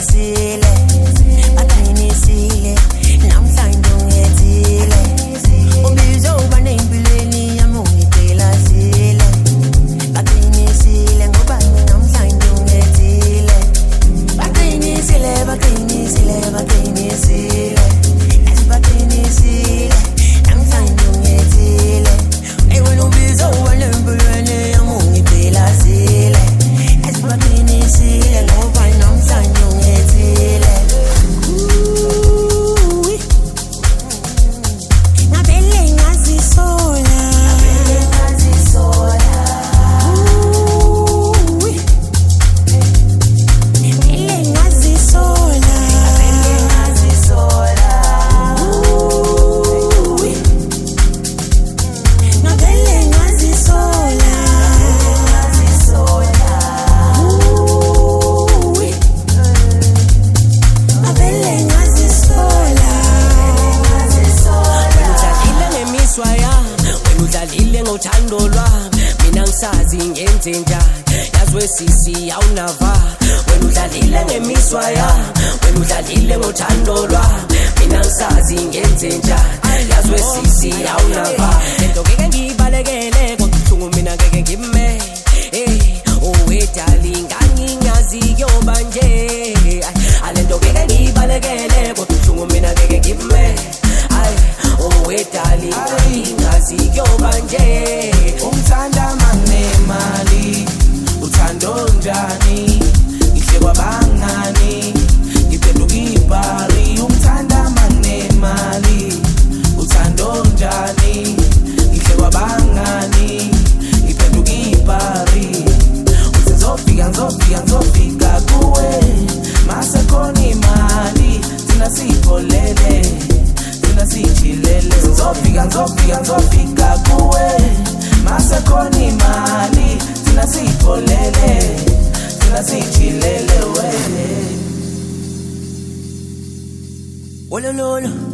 baqinisile namhlanje ungethile ubizo uba nempilweni yami ungicela zile baqinisile ngoba namhlanje ungethile baqinisile namhlanje ungethile wena ubizo uba nempilweni yami ungicela zile baqinisile ngoba namhlanje ungethile ngothando lwami mina ngisazi ngenze njani yazwe sisi awunava wena udlalile ngemiswa yami wena udlalile ngothando lwami mina ngisazi ngenze njani yazwe sisi awunava lento ngeke ngibalekele kodwa mina ngeke ngime darling angingazi yoba nje alento ngeke ngibalekele kodwa mina ngeke ngime darling ingazi yoba nje umthanda manemali uthando njani ihle kwabangani ngiphenduka ibhari umthanda manemali uthando njani ihle kwabangani ngiphenduka ibhari ngizofika kuwe mase khona imali thina sipholele sichilele ngizofika kuwe mase khona imali thina sipholele thina sichilele we olololo